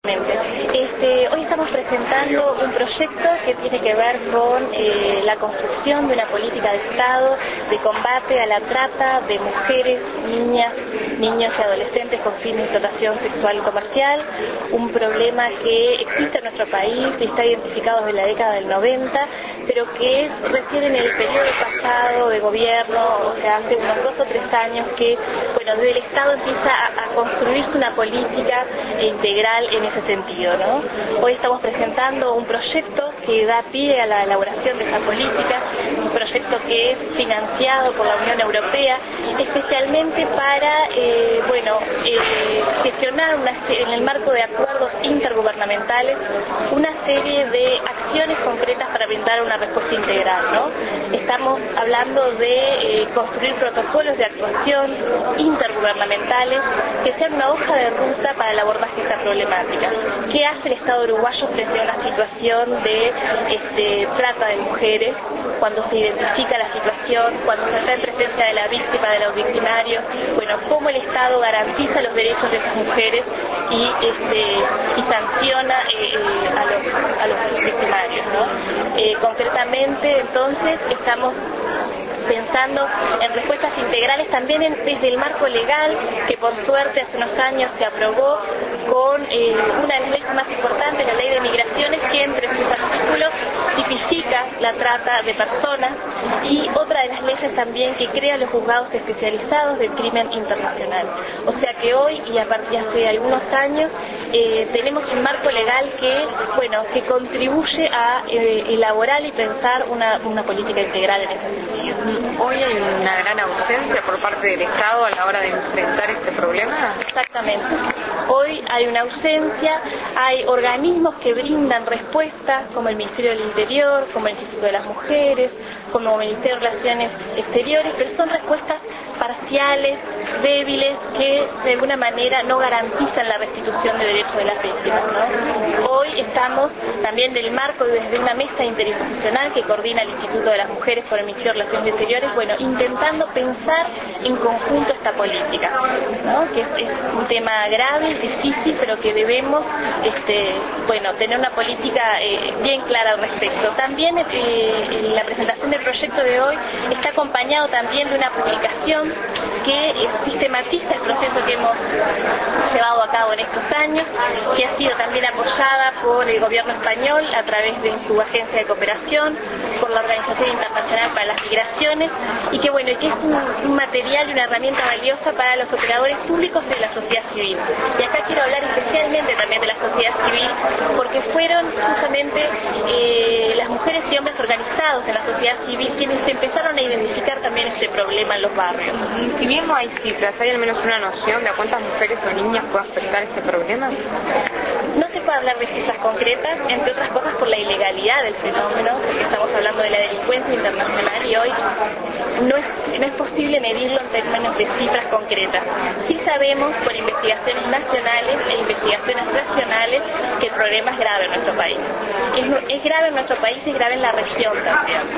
Hoy estamos presentando un proyecto que tiene que ver con la construcción de una política de Estado de combate a la trata de mujeres, niñas, niños y adolescentes con fines de explotación sexual y comercial, un problema que existe en nuestro país y está identificado desde la década del 90, pero que es recién en el periodo pasado de gobierno, o sea, hace unos 2 o 3 años que, desde el Estado empieza a construirse una política integral en ese sentido, ¿no? Hoy estamos presentando un proyecto que da pie a la elaboración de esa política, un proyecto que es financiado por la Unión Europea, especialmente para, gestionar en el marco de acuerdos intergubernamentales una serie de acciones concretas para brindar una respuesta integral, ¿no? Estamos hablando de construir protocolos de actuación intergubernamentales que sean una hoja de ruta para el abordaje de esta problemática. ¿Qué hace el Estado uruguayo frente a una situación de trata de mujeres? Cuando se identifica la situación, cuando se está en presencia de la víctima, de los victimarios, cómo el Estado garantiza los derechos de esas mujeres y sanciona a los victimarios, ¿no? Concretamente, entonces, estamos pensando en respuestas integrales también desde el marco legal que por suerte hace unos años se aprobó con una de las leyes más importantes, la Ley de Migraciones, que entre sus artículos tipifica la trata de personas, y otra de las leyes también que crea los juzgados especializados del crimen internacional. O sea que hoy y a partir de hace algunos años tenemos un marco legal que contribuye a elaborar y pensar una política integral en ese sentido. ¿Hoy hay una gran ausencia por parte del Estado a la hora de enfrentar este problema? Exactamente. Hoy hay una ausencia, hay organismos que brindan respuestas, como el Ministerio del Interior, como el Instituto de las Mujeres, como el Ministerio de Relaciones Exteriores, pero son respuestas parciales, débiles, que de alguna manera no garantizan la restitución de derechos de las víctimas, ¿no? Hoy estamos también del marco desde una mesa interinstitucional que coordina el Instituto de las Mujeres con el Ministerio de Relaciones Exteriores, intentando pensar en conjunto esta política, ¿no? Que es un tema grave, difícil, pero que debemos tener una política bien clara al respecto. También la presentación del proyecto de hoy está acompañado también de una publicación que sistematiza el proceso que hemos llevado a cabo en estos años, que ha sido también apoyada por el gobierno español a través de su agencia de cooperación, por la Organización Internacional para las Migraciones, y que es un material y una herramienta valiosa para los operadores públicos y de la sociedad civil. Y acá quiero hablar especialmente también de la sociedad civil, porque fueron justamente las mujeres y hombres organizados en la sociedad civil quienes empezaron a identificar también este problema en los barrios. Si bien no hay cifras, ¿hay al menos una noción de a cuántas mujeres o niñas puede afectar este problema? No se puede hablar de cifras concretas, entre otras cosas por la ilegalidad del fenómeno, porque estamos hablando de la delincuencia internacional y hoy no es posible medirlo en términos de cifras concretas. Sí sabemos por investigaciones nacionales e investigaciones regionales que el problema es grave en nuestro país. Es grave en nuestro país y es grave en la región también.